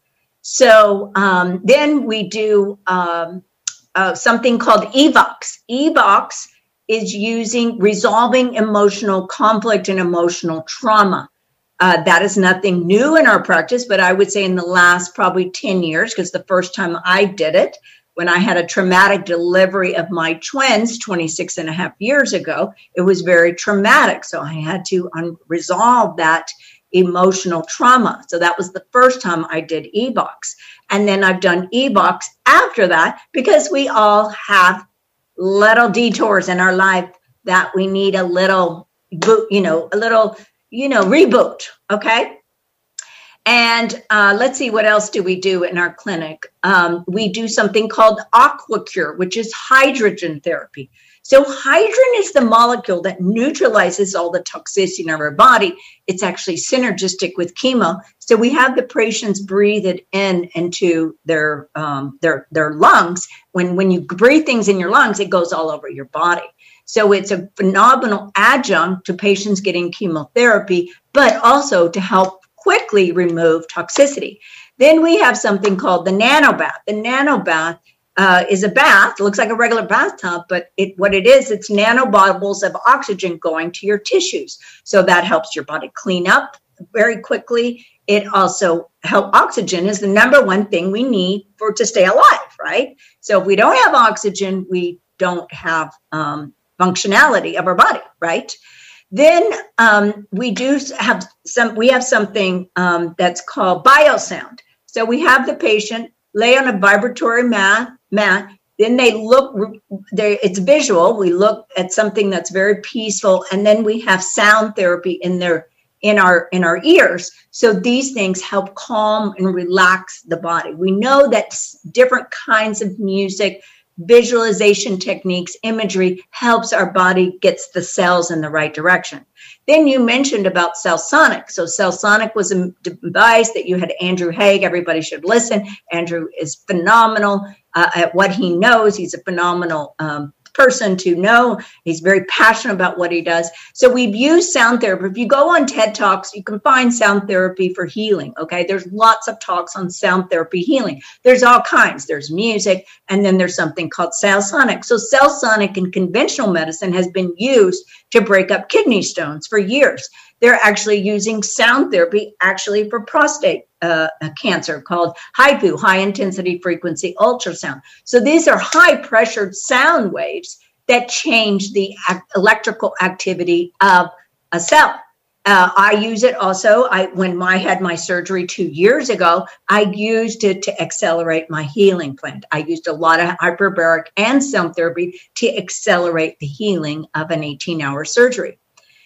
So um, then we do um, uh, something called E VOX. E VOX is using resolving emotional conflict and emotional trauma. Uh, that is nothing new in our practice, but I would say in the last probably ten years, because the first time I did it, when I had a traumatic delivery of my twins twenty-six and a half years ago, it was very traumatic. So I had to un- resolve that emotional trauma. So that was the first time I did E VOX. And then I've done E VOX after that, because we all have little detours in our life that we need a little boot, you know, a little, you know, reboot. Okay. And uh, let's see, what else do we do in our clinic? Um, we do something called AquaCure, which is hydrogen therapy. So hydrogen is the molecule that neutralizes all the toxicity in our body. It's actually synergistic with chemo. So we have the patients breathe it in into their um, their their lungs. When, when you breathe things in your lungs, it goes all over your body. So it's a phenomenal adjunct to patients getting chemotherapy, but also to help quickly remove toxicity. Then we have something called the nanobath. The nanobath uh, is a bath. It looks like a regular bathtub, but it, what it is, it's nanobubbles of oxygen going to your tissues. So that helps your body clean up very quickly. It also helps. Oxygen is the number one thing we need for to stay alive, right? So if we don't have oxygen, we don't have um, functionality of our body, right? Then um, we do have some, we have something um, that's called biosound. So we have the patient lay on a vibratory mat, mat. Then they look, they, it's visual. We look at something that's very peaceful. And then we have sound therapy in their, in our, in our ears. So these things help calm and relax the body. We know that different kinds of music, visualization techniques, imagery helps our body gets the cells in the right direction. Then you mentioned about CellSonic. So CellSonic was a device that you had Andrew Haig. Everybody should listen. Andrew is phenomenal uh, at what he knows. He's a phenomenal um, person to know. He's very passionate about what he does. So we've used sound therapy. If you go on TED Talks, you can find sound therapy for healing. Okay. There's lots of talks on sound therapy healing. There's all kinds. There's music, and then there's something called CellSonic. So CellSonic in conventional medicine has been used to break up kidney stones for years. They're actually using sound therapy actually for prostate uh, cancer called H I F U, high intensity frequency ultrasound. So these are high pressured sound waves that change the ac- electrical activity of a cell. Uh, I use it also. I when I had my surgery two years ago, I used it to accelerate my healing plan. I used a lot of hyperbaric and sound therapy to accelerate the healing of an eighteen-hour surgery.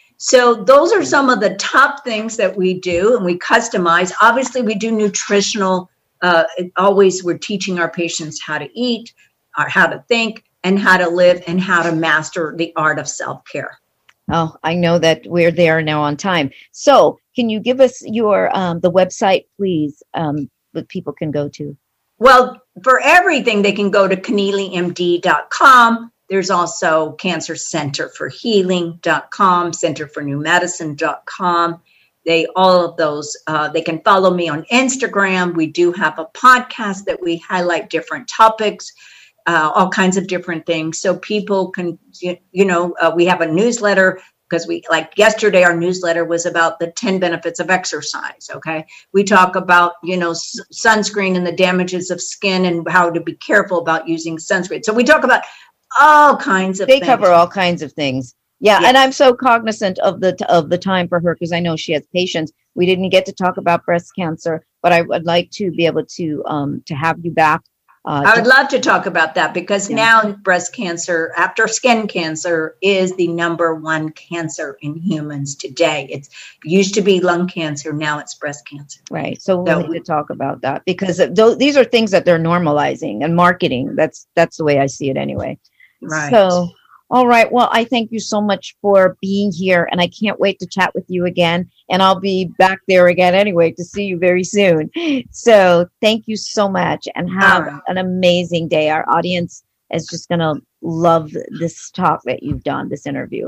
So those are some of the top things that we do, and we customize. Obviously, we do nutritional. Uh, always, we're teaching our patients how to eat, or how to think, and how to live, and how to master the art of self-care. Oh, I know that we're there now on time. So can you give us your um, the website, please, um, that people can go to? Well, for everything, they can go to Keneally M D dot com. There's also Cancer Center for Healing dot com, Center for New Medicine dot com. They, all of those, uh, they can follow me on Instagram. We do have a podcast that we highlight different topics, uh, all kinds of different things. So people can, you, you know, uh, we have a newsletter because we, like yesterday, our newsletter was about the ten benefits of exercise. Okay. We talk about, you know, s- sunscreen and the damages of skin and how to be careful about using sunscreen. So we talk about all kinds of they things. cover all kinds of things. Yeah, Yeah. and I'm so cognizant of the of the time for her because I know she has patients. We didn't get to talk about breast cancer, but I would like to be able to um to have you back. Uh, I would to- love to talk about that because Yeah. now breast cancer, after skin cancer, is the number one cancer in humans today. It's it used to be lung cancer, now it's breast cancer. Right. So we So- need to talk about that because th- these are things that they're normalizing and marketing. That's that's the way I see it anyway. Right. So, all right. Well, I thank you so much for being here, and I can't wait to chat with you again. And I'll be back there again anyway to see you very soon. So, thank you so much, and have All right. an amazing day. Our audience is just going to love this talk that you've done, this interview.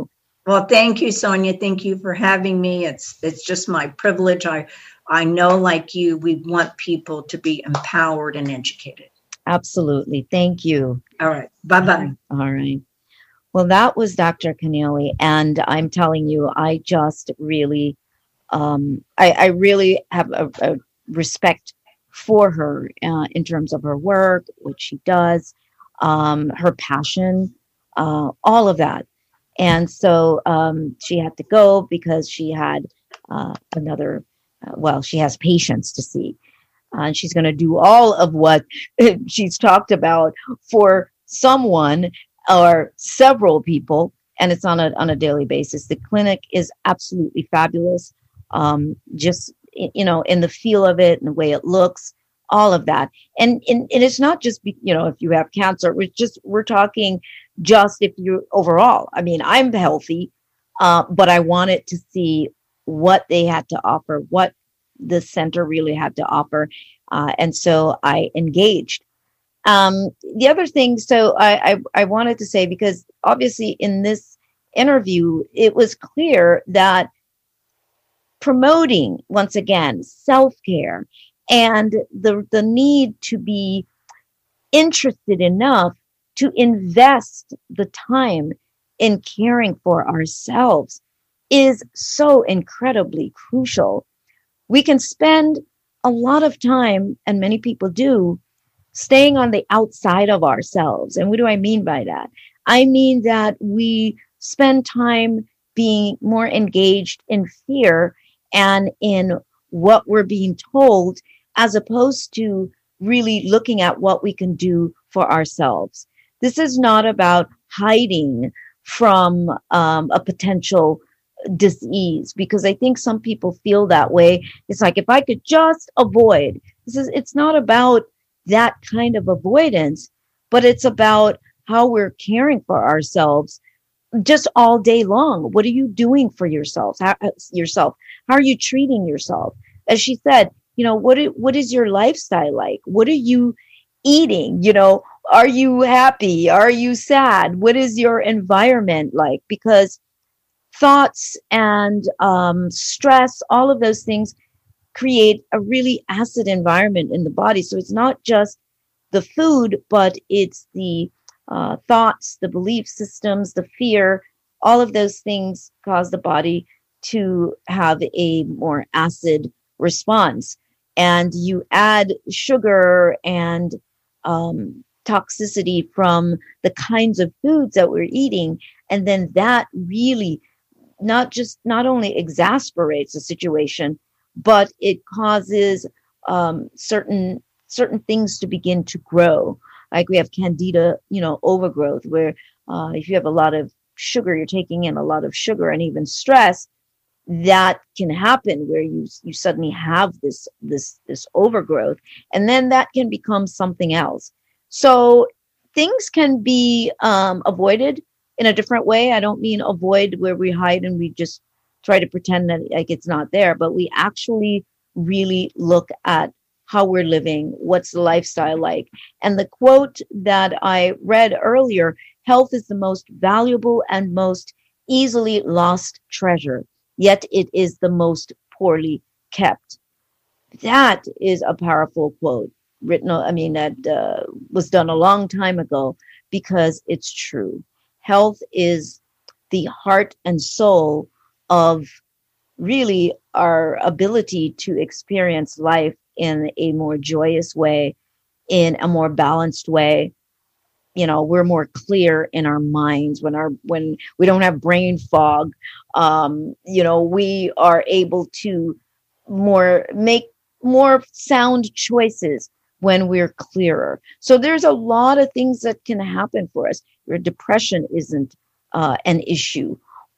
Well, thank you, Sonia. Thank you for having me. It's it's just my privilege. I I know, like you, we want people to be empowered and educated. Absolutely. Thank you. All right. Bye-bye. All right. Well, that was Doctor Keneally, and I'm telling you, I just really, um, I, I really have a, a respect for her uh, in terms of her work, what she does, um, her passion, uh, all of that. And so um, she had to go because she had uh, another, uh, well, she has patients to see. Uh, and she's going to do all of what she's talked about for someone or several people, and it's on a on a daily basis. The clinic is absolutely fabulous. Um, just you know, in the feel of it and the way it looks, all of that. And and, and it's not just be, you know, if you have cancer. We're just we're talking just if you overall. I mean, I'm healthy, uh, but I wanted to see what they had to offer, what the center really had to offer, uh, and so I engaged. Um, the other thing, so I, I, I wanted to say, because obviously in this interview, it was clear that promoting, once again, self-care and the, the need to be interested enough to invest the time in caring for ourselves is so incredibly crucial. We can spend a lot of time, and many people do, staying on the outside of ourselves. And what do I mean by that? I mean that we spend time being more engaged in fear and in what we're being told, as opposed to really looking at what we can do for ourselves. This is not about hiding from um, a potential disease, because I think some people feel that way. It's like, if I could just avoid, this is, it's not about that kind of avoidance, but it's about how we're caring for ourselves just all day long. What are you doing for yourself? How, yourself? How are you treating yourself? As she said, you know, what, what is your lifestyle like? What are you eating? You know, are you happy? Are you sad? What is your environment like? Because thoughts and um, stress, all of those things create a really acid environment in the body. So it's not just the food, but it's the uh, thoughts, the belief systems, the fear, all of those things cause the body to have a more acid response. And you add sugar and um, toxicity from the kinds of foods that we're eating, and then that really not just not only exasperates the situation, but it causes um, certain certain things to begin to grow. Like we have candida, you know, overgrowth, where uh, if you have a lot of sugar, you're taking in a lot of sugar, and even stress, that can happen where you you suddenly have this this this overgrowth, and then that can become something else. So things can be um, avoided in a different way. I don't mean avoid where we hide and we just try to pretend that like it's not there, but we actually really look at how we're living, what's the lifestyle like. And the quote that I read earlier, health is the most valuable and most easily lost treasure, yet it is the most poorly kept. That is a powerful quote written, I mean, that uh, was done a long time ago, because it's true. Health is the heart and soul of really our ability to experience life in a more joyous way, in a more balanced way. You know, we're more clear in our minds when our when we don't have brain fog. Um, you know, we are able to more make more sound choices when we're clearer. So there's a lot of things that can happen for us. Your depression isn't uh, an issue,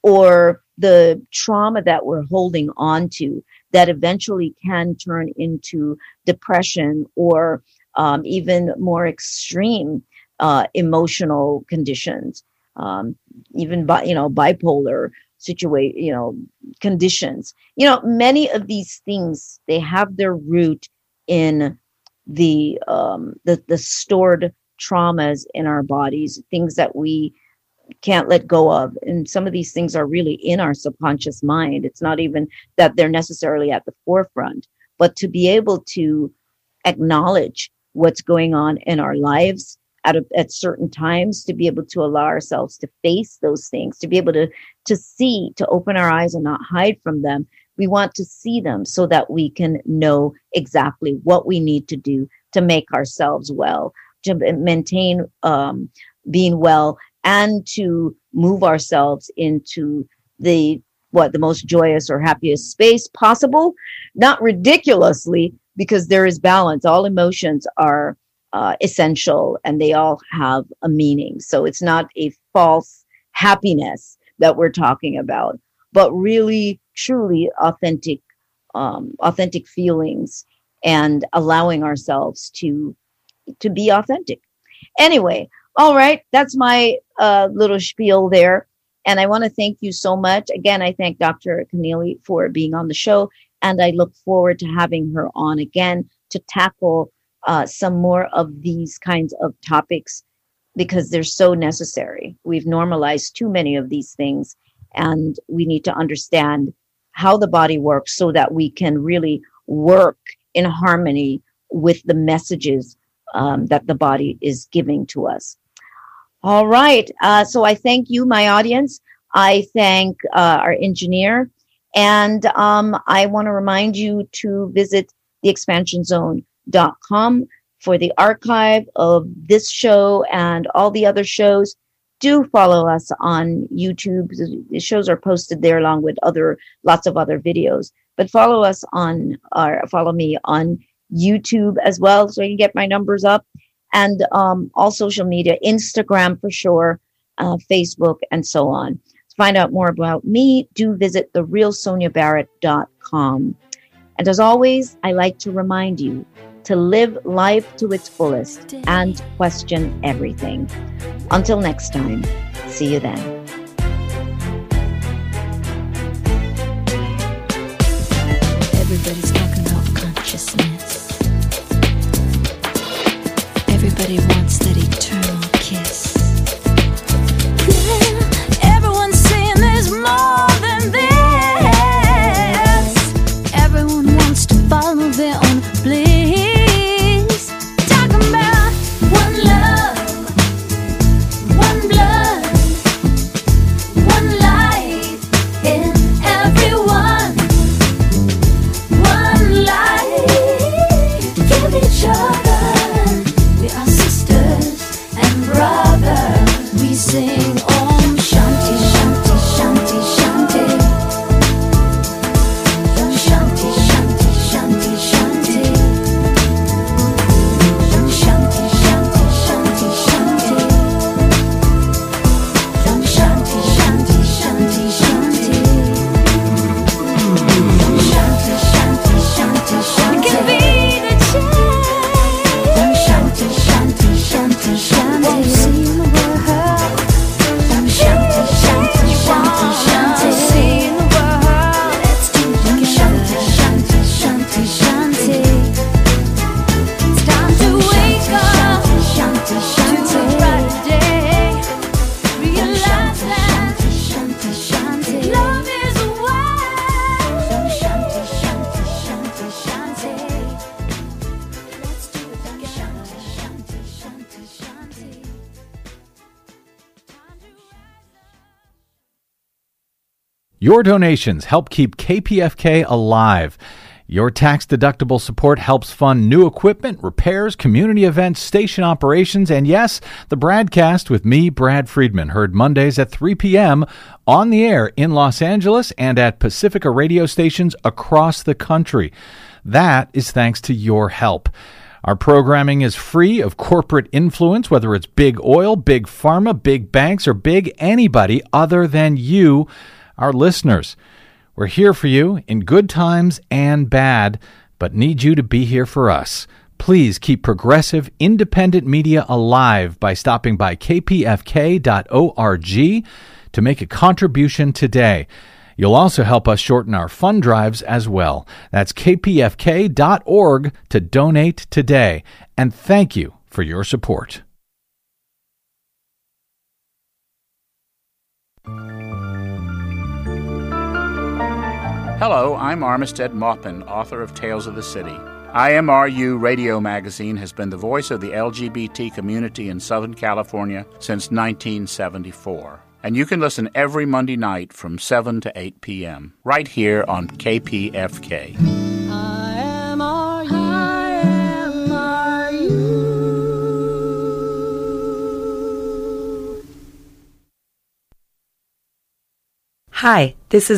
or the trauma that we're holding on to that eventually can turn into depression, or um, even more extreme uh, emotional conditions, um, even bi- you know bipolar situation, you know conditions. You know, many of these things, they have their root in the um, the the stored traumas in our bodies, things that we can't let go of. And some of these things are really in our subconscious mind. It's not even that they're necessarily at the forefront, but to be able to acknowledge what's going on in our lives at, a, at certain times, to be able to allow ourselves to face those things, to be able to, to see, to open our eyes and not hide from them. We want to see them so that we can know exactly what we need to do to make ourselves well, to maintain um, being well, and to move ourselves into the, what, the most joyous or happiest space possible, not ridiculously, because there is balance. All emotions are uh, essential and they all have a meaning. So it's not a false happiness that we're talking about, but really, truly authentic, um, authentic feelings, and allowing ourselves to, to be authentic. Anyway, all right, that's my uh, little spiel there. And I want to thank you so much. Again, I thank Doctor Keneally for being on the show, and I look forward to having her on again to tackle uh, some more of these kinds of topics, because they're so necessary. We've normalized too many of these things, and we need to understand how the body works so that we can really work in harmony with the messages um, that the body is giving to us. All right. Uh, so I thank you, my audience. I thank uh, our engineer. And um, I want to remind you to visit the expansion zone dot com for the archive of this show and all the other shows. Do follow us on YouTube. The shows are posted there along with other, lots of other videos. But follow us on, or follow me on YouTube as well, so you can get my numbers up. And um, all social media, Instagram for sure, uh, Facebook, and so on. To find out more about me, do visit the real sonia barrett dot com. And as always, I like to remind you to live life to its fullest and question everything. Until next time, see you then. Everybody's talking about consciousness. Everybody wants that eternal kiss. Yeah, everyone's saying there's more than this. Everyone wants to follow their own bliss. Talking about one love, one blood, one life in everyone. One life, give each other. We are sisters and brothers. We sing Om Shanti Shanti Shanti Shanti. Shanti Shanti Shanti Shanti. Shanti Shanti Shanti Shanti. Shanti Shanti Shanti Shanti. Shanti Shanti Shanti Shanti. It can be the change. Shanti Shanti Shanti Shanti. See in the world. Shanti Shanti Shanti Shanti. See in the world. Let's do it together. Shanti Shanti Shanti Shanti. It's time to wake up. Shanti Shanti to a brighter day. Realize that Shanti Shanti love is a way. Shanti Shanti Shanti Shanti. Let's do it together. Shanti Shanti Shanti Shanti. Time to rise up. Your donations help keep K P F K alive. Your tax-deductible support helps fund new equipment, repairs, community events, station operations, and yes, the Bradcast with me, Brad Friedman, heard Mondays at three p.m. on the air in Los Angeles and at Pacifica radio stations across the country. That is thanks to your help. Our programming is free of corporate influence, whether it's big oil, big pharma, big banks, or big anybody other than you, our listeners. We're here for you in good times and bad, but need you to be here for us. Please keep progressive, independent media alive by stopping by k p f k dot org to make a contribution today. You'll also help us shorten our fund drives as well. That's k p f k dot org to donate today. And thank you for your support. Hello, I'm Armistead Maupin, author of Tales of the City. I M R U Radio Magazine has been the voice of the L G B T community in Southern California since nineteen seventy-four. And you can listen every Monday night from seven to eight p.m. right here on K P F K. Hi, this is